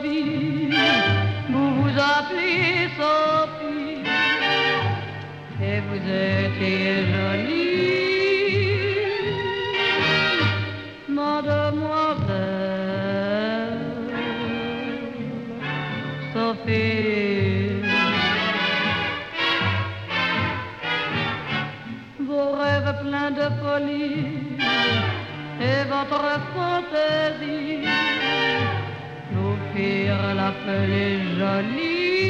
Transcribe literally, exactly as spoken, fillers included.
vie. Vous vous appelez Sophie et vous étiez jolie, mademoiselle Sophie. Vos rêves pleins de folie et votre fantaisie nous firent l'appeler jolie.